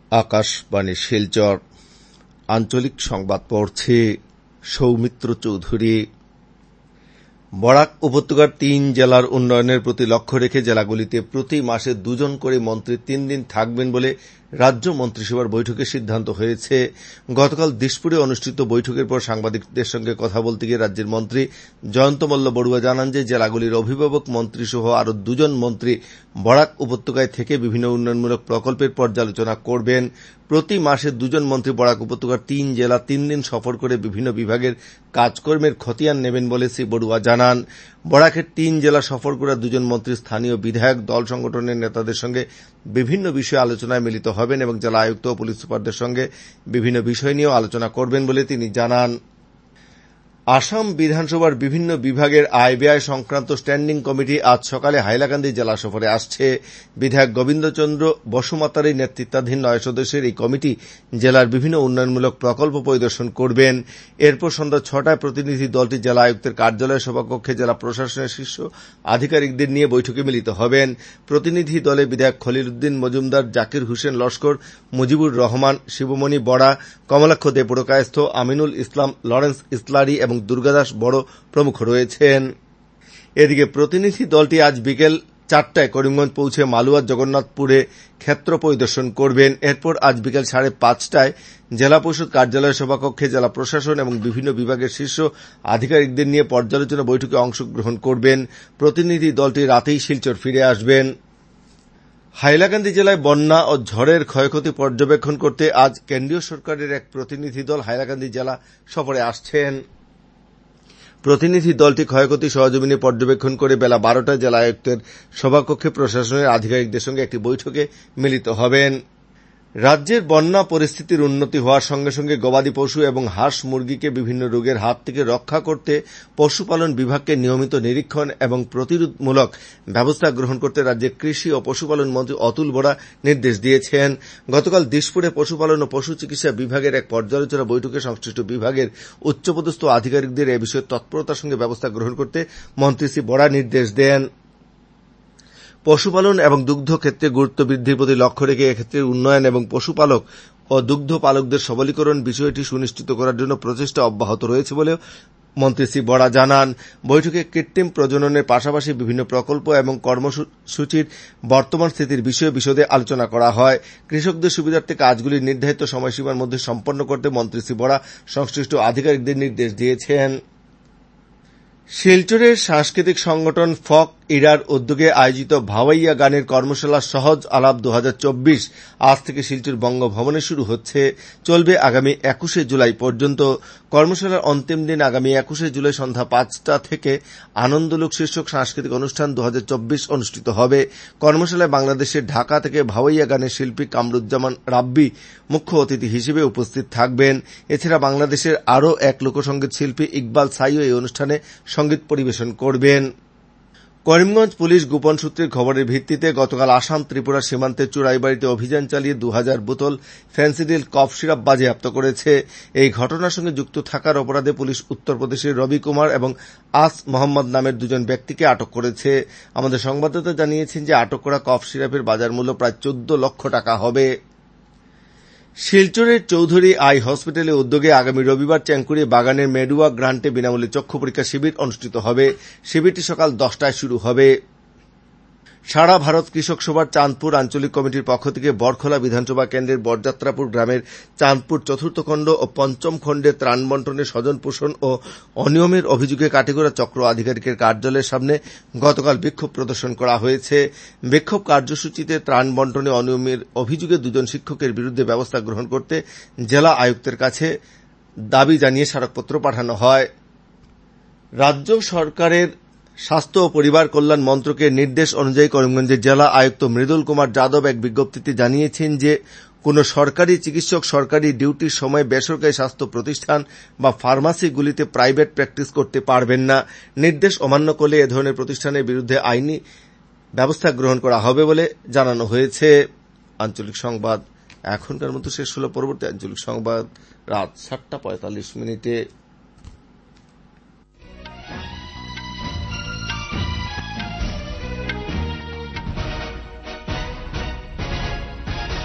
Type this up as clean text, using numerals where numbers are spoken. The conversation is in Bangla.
আকাশবাণী শিলচর আঞ্চলিক সংবাদ পড়ছে সৌমিত্র চৌধুরী। বরাক উপত্যকার ৩ জেলার উন্নয়নের প্রতি লক্ষ্য রেখে জেলাগুলিতে প্রতি মাসে ২ জন করে মন্ত্রী ৩ দিন থাকবেন বলে রাজ্য মন্ত্রিসভার বৈঠকে সিদ্ধান্ত হয়েছে। গতকাল দিশপুরে অনুষ্ঠিত বৈঠকের পর সাংবাদিকদের সঙ্গে কথা বলতে গিয়ে রাজ্যের মন্ত্রী জয়ন্ত মল্ল বড়ুয়া জানান যে জেলাগুলির অভিভাবক মন্ত্রী সহ আরও ২ জন মন্ত্রী বরাক উপত্যকায় থেকে বিভিন্ন উন্নয়নমূলক প্রকল্পের পর্যালোচনা করবেন। প্রতি মাসে ২ জন মন্ত্রী বরাক উপত্যকার ৩ জেলা ৩ দিন সফর করে বিভিন্ন বিভাগের কাজকর্মের খতিয়ান নেবেন বলে শ্রী বড়ুয়া জানান। বরাকের ৩ জেলা সফর করা ২ জন মন্ত্রী স্থানীয় বিধায়ক দল সংগঠনের নেতাদের সঙ্গে বিভিন্ন বিষয়ে আলোচনায় মিলিত হবেন এবং জেলা আয়ুক্ত ও পুলিশ সুপারদের সঙ্গে বিভিন্ন বিষয় নিয়েও আলোচনা করবেন বলে তিনি জানান। আসাম বিধানসভার বিভিন্ন বিভাগের আয় ব্যয় সংক্রান্ত স্ট্যান্ডিং কমিটি আজ সকালে হাইলাকান্দি জেলা সফরে আসছে। বিধায়ক গোবিন্দচন্দ্র বসুমাতারির নেতৃত্বাধীন ৯ সদস্যের এই কমিটি জেলার বিভিন্ন উন্নয়নমূলক প্রকল্প পরিদর্শন করবেন। এরপর সন্ধ্যা ৬টায় প্রতিনিধি দলটি জেলা আয়ুক্তের কার্যালয় সভাকক্ষে জেলা প্রশাসনের শীর্ষ আধিকারিকদের নিয়ে বৈঠকে মিলিত হবেন। প্রতিনিধি দলে বিধায়ক খলিল উদ্দিন মজুমদার, জাকির হুসেন লস্কর, মুজিবুর রহমান, শিবমণি বড়া, কমলাক্ষ দে পুরকায়স্থ, আমিনুল ইসলাম, লরেন্স ইসলারি এবং দুর্গাদাস বড় প্রমুখ রয়েছেন। এদিকে প্রতিনিধি দলটি আজ বিকেল ৪টায় করিমগঞ্জ পৌঁছে মালুয়ার জগন্নাথপুরে ক্ষেত্র পরিদর্শন করবেন। এরপর আজ বিকেল ৫:৩০টায় জেলা পরিষদ কার্যালয় সভাকক্ষে জেলা প্রশাসন এবং বিভিন্ন বিভাগের শীর্ষ আধিকারিকদের নিয়ে পর্যালোচনা বৈঠকে অংশগ্রহণ করবেন। প্রতিনিধি দলটি রাতেই শিলচর ফিরে আসবেন। হাইলাকান্দি জেলায় বন্যা ও ঝড়ের ক্ষয়ক্ষতি পর্যবেক্ষণ করতে আজ কেন্দ্রীয় সরকারের এক প্রতিনিধি দল হাইলাকান্দি জেলা সফরে আসছেন। প্রতিনিধি দলটি ক্ষয়ক্ষতি সহজমিনে পর্যবেক্ষণ করে বেলা ১২টায় জেলা আয়ুক্তের সভাকক্ষে প্রশাসনের আধিকারিকদের সঙ্গে একটি বৈঠকে মিলিত হবেন। রাজ্যের বন্যা পরিস্থিতির উন্নতি হওয়ার সঙ্গে সঙ্গে গবাদি পশু এবং হাঁস মুরগিকে বিভিন্ন রোগের হাত থেকে রক্ষা করতে পশুপালন বিভাগকে নিয়মিত নিরীক্ষণ এবং প্রতিরোধমূলক ব্যবস্থা গ্রহণ করতে রাজ্যের কৃষি ও পশুপালন মন্ত্রী অতুল বরা নির্দেশ দিয়েছেন। গতকাল দিশপুরে পশুপালন ও পশু চিকিৎসা বিভাগের এক পর্যালোচনা বৈঠকে সংশ্লিষ্ট বিভাগের উচ্চপদস্থ আধিকারিকদের এ বিষয়ে তৎপরতার সঙ্গে ব্যবস্থা গ্রহণ করতে মন্ত্রী শ্রী বরা নির্দেশ দেন। পশুপালন এবং দুগ্ধ ক্ষেত্রে গুরুত্ব বৃদ্ধির প্রতি লক্ষ্য রেখে এক্ষেত্রে উন্নয়ন এবং পশুপালক ও দুগ্ধ পালকদের সবলীকরণ বিষয়টি সুনিশ্চিত করার জন্য প্রচেষ্টা অব্যাহত রয়েছে বলে মন্ত্রী শ্রী বরা জানান। বৈঠকে কৃত্রিম প্রজননের পাশাপাশি বিভিন্ন প্রকল্প এবং কর্মসূচির বর্তমান স্থিতির বিষয়ে বিশদে আলোচনা করা হয়। কৃষকদের সুবিধার্থে কাজগুলি নির্ধারিত সময়সীমার মধ্যে সম্পন্ন করতে মন্ত্রী শ্রী বরা সংশ্লিষ্ট আধিকারিকদের নির্দেশ দিয়েছেন। শিলচরের সাংস্কৃতিক সংগঠন ফক ইরার উদ্যোগে আয়োজিত ভাওয়াইয়া গানের কর্মশালা সহজ আলাপ ২০২৪ আজ থেকে শিলচর বঙ্গভবনে শুরু হচ্ছে, চলবে আগামী ২১শে জুলাই পর্যন্ত। কর্মশালার অন্তিম দিন আগামী ২১শে জুলাই সন্ধ্যা ৫টা থেকে আনন্দলোক শীর্ষক সাংস্কৃতিক অনুষ্ঠান ২০২৪ অনুষ্ঠিত হবে। কর্মশালায় বাংলাদেশের ঢাকা থেকে ভাওয়াইয়া গানের শিল্পী কামরুজ্জামান রাব্বি মুখ্য অতিথি হিসেবে উপস্থিত থাকবেন। এছাড়া বাংলাদেশের আরও এক লোকসঙ্গীত শিল্পী ইকবাল সাইও এই অনুষ্ঠানে সঙ্গীত পরিবেশন করবেন। করিমগঞ্জ পুলিশ গোপন সূত্রের খবরের ভিত্তিতে গতকাল আসাম ত্রিপুরা সীমান্তের চুরাইবাড়িতে অভিযান চালিয়ে ২০০০ বোতল ফেন্সিডিল কফ সিরাপ বাজেয়াপ্ত করেছে। এই ঘটনার সঙ্গে যুক্ত থাকার অপরাধে পুলিশ উত্তরপ্রদেশের রবি কুমার এবং আস মোহাম্মদ নামের ২ জন ব্যক্তিকে আটক করেছে। আমাদের সংবাদদাতা জানিয়েছেন যে আটক করা কফ সিরাপের বাজার মূল্য প্রায় ১৪ লক্ষ টাকা হবে। শিলচরের চৌধুরী আই হসপিটালের উদ্যোগে আগামী রবিবার চ্যাংকুরি বাগানের মেডুয়া গ্রান্টে বিনামূল্যে চক্ষু পরীক্ষা শিবির অনুষ্ঠিত হবে। শিবিরটি সকাল ১০টায় শুরু হবে। সারা ভারত কৃষক সভার চাঁদপুর আঞ্চলিক কমিটির পক্ষ থেকে বরখোলা বিধানসভা কেন্দ্রের বরযাত্রাপুর গ্রামের চাঁদপুর চতুর্থ খণ্ড ও পঞ্চম খণ্ডে ত্রাণ বন্টনের স্বজন পোষণ ও অনিয়মের অভিযোগে কাটিগড়া চক্র আধিকারিকের কার্যালয়ের সামনে গতকাল বিক্ষোভ প্রদর্শন করা হয়েছে। বিক্ষোভ কার্যসূচিতে ত্রাণ বন্টনে অনিয়মের অভিযোগে ২ জন শিক্ষকের বিরুদ্ধে ব্যবস্থা গ্রহণ করতে জেলা আয়ুক্তের কাছে দাবি জানিয়ে স্মারকপত্র পাঠানো হয়। রাজ্য সরকারের স্বাস্থ্য ও পরিবার কল্যাণ মন্ত্রকের নির্দেশ অনুযায়ী করিমগঞ্জের জেলা আয়ুক্ত মৃদুল কুমার যাদব এক বিজ্ঞপ্তিতে জানিয়েছেন যে কোন সরকারি চিকিৎসক সরকারি ডিউটির সময় বেসরকারি স্বাস্থ্য প্রতিষ্ঠান বা ফার্মাসিগুলিতে প্রাইভেট প্র্যাকটিস করতে পারবেন না। নির্দেশ অমান্য করলে এ ধরনের প্রতিষ্ঠানের বিরুদ্ধে আইনি ব্যবস্থা গ্রহণ করা হবে বলে জানানো হয়েছে। আঞ্চলিক সংবাদ এখনকার মতো শেষ হল। পরবর্তী আঞ্চলিক সংবাদ রাত ৭টা ৪৫ মিনিটে।